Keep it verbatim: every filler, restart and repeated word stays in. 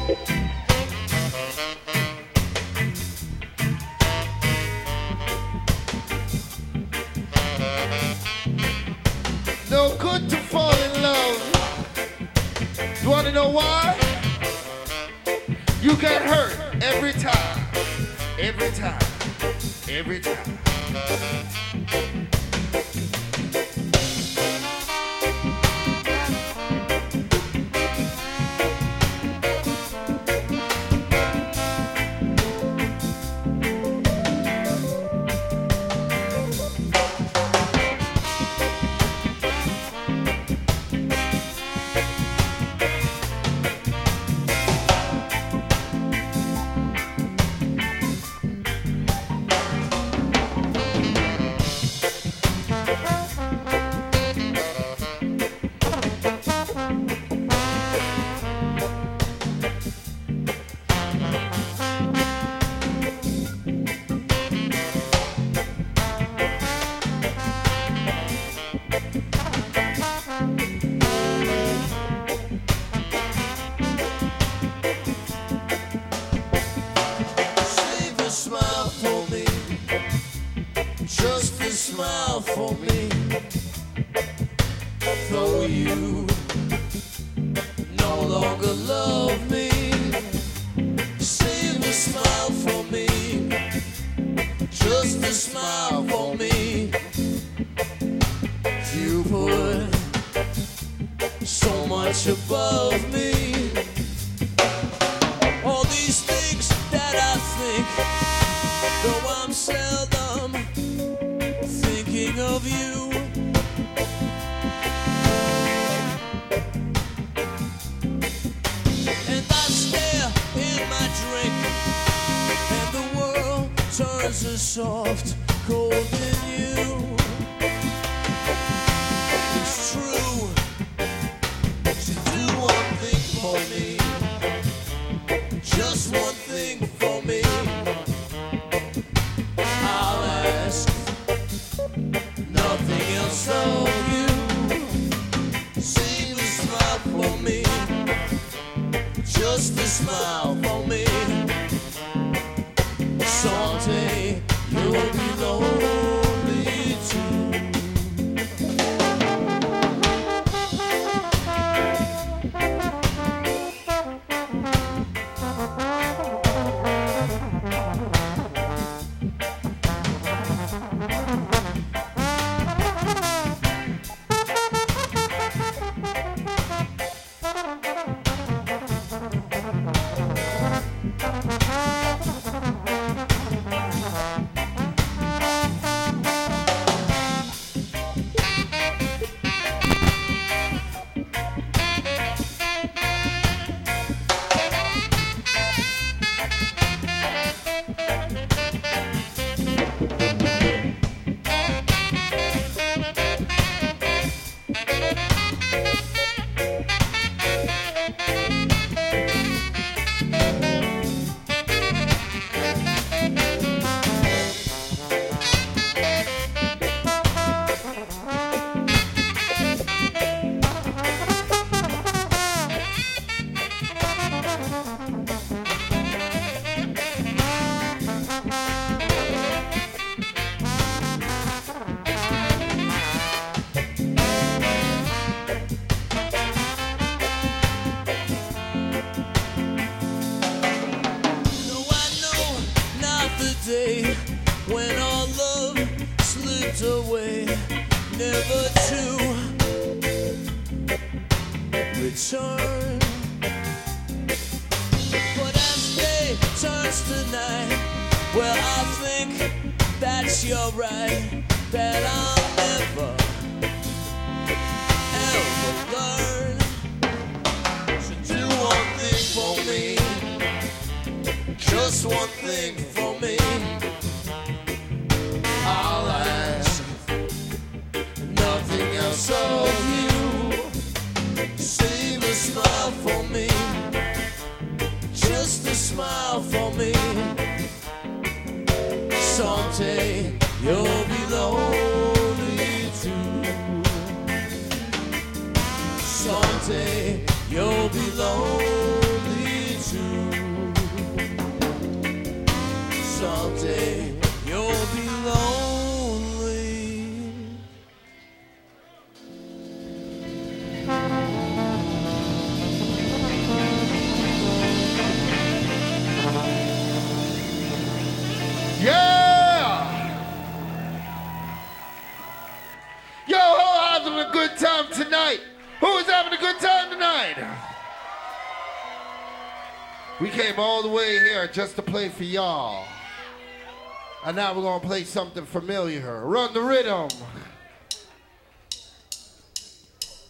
No good to fall in love. You want to know why? You get hurt every time. Every time. Every time. Just a smile for me, though you no longer love me. Save a smile for me, just a smile for me. You put so much above me. All these things that I think, though I'm seldom thinking of you. And I stare in my drink, and the world turns to soft, cold in you. It's true, to do one thing for me, just one thing for me. I'll ask nothing else of you. Save a smile for me, just a smile for me. Someday you'll be lonely too. When our love slipped away, never to return. But as day turns to night, well, I think that you're right, that I'll never, ever learn to do one thing for me, just one thing for me. I'll ask nothing else of you. Save a smile for me, just a smile for me. Someday you'll be lonely too. Someday you'll be lonely soon. Someday you'll be lonely. Yeah! Yo, who's having a good time tonight? Who's having a good time tonight? We came all the way here just to play for y'all. And now we're gonna play something familiar. Run the rhythm.